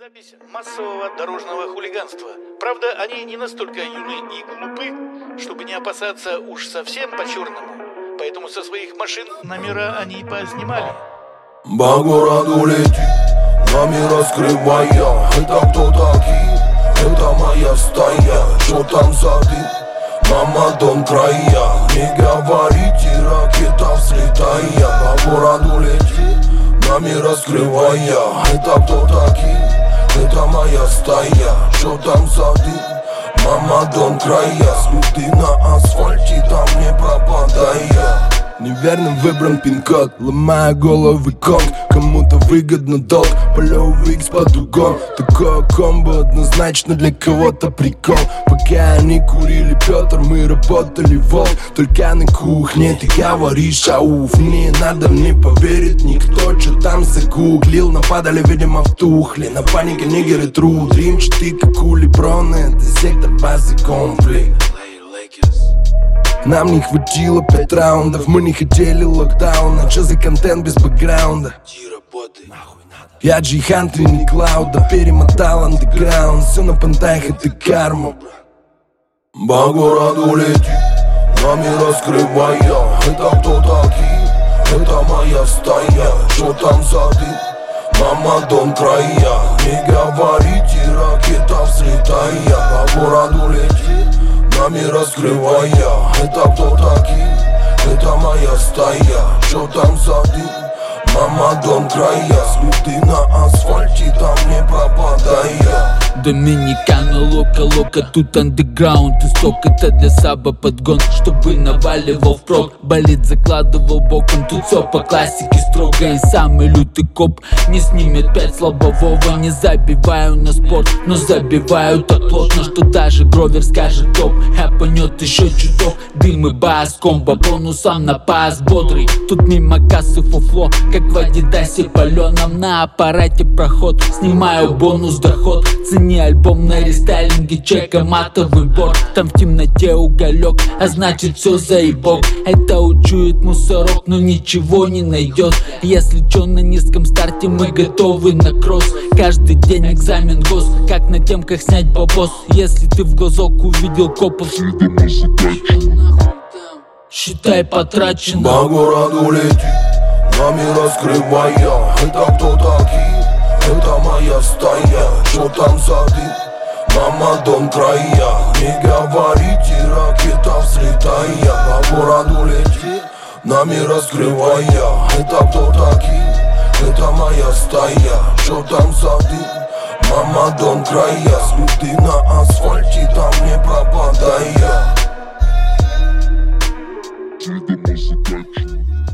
Запись массового дорожного хулиганства. Правда, они не настолько юны и глупы, чтобы не опасаться уж совсем по-черному. Поэтому со своих машин номера они поснимали. По городу летит, нами раскрывая. Это кто такие? Это моя стая. Что там за дым? Мама, дом края. Не говорите, ракета взлетая. По городу летит, нами раскрывая. Это кто такие? Это моя стая. Что там за дым? Мама, дом края. Следы на асфальте, там не пропадая. Неверно выбран пин-код, ломая головы конг. Кому-то выгодно долг, полевый икс под угон. Такое комбо однозначно для кого-то прикол. Пока они курили Петр, мы работали волк. Только на кухне ты говоришь ауф. Не надо мне поверить никто, что там загуглил. Нападали, видимо, втухли, на панике нигеры труд. Римчатый, как у Леброна, это сектор базы комплект. Нам не хватило 5 раундов, мы не хотели локдауна. Че за контент без бэкграунда? Я Джейхан, ты не Клауда. Перемотал андеграунд, все на понтах, это карма. По городу летит, нами раскрывая. Это кто такие? Это моя стая. Что там за дым? Мама, дом края. Не говорите, ракета взлетая. По городу летит, нами раскрывая. Это кто такие? Это моя стая. Что там за дым? Мама, дом края. Следы на асфальте, там не пропадая. Доминикана, лока, тут андеграунд. Исток это для саба подгон, чтобы наваливал впрок. Болит, закладывал боком, тут все по классике строго. И самый лютый коп не снимет 5 слабового. Не забиваю на спорт, но забиваю так плотно, что даже Гровер скажет топ. Хэпанет еще чуток, дым и бас, комбо бонусом на пас бодрый. Тут мимо кассы фуфло, как в Адидасе паленом. На аппарате проход, снимаю бонус доход. Цени альбом на рестайлинге, чека матовый борт. Там в темноте уголек, а значит все заебок. Это учует мусорок, но ничего не найдет. Если чё, на низком старте мы готовы на кросс. Каждый день экзамен гос, как на темках снять бабос. Если ты в глазок увидел копов, считай потрачено. По городу летит, нами раскрывая. Это кто такие? Это моя стая. Что там за дым? Мама, дом края. Не говорите, ракета взлетая. По городу летит, нами раскрывая. Это кто такие? Это моя стая. Что там за дым? Мама, дом края. Следы на асфальте, там не пропадая.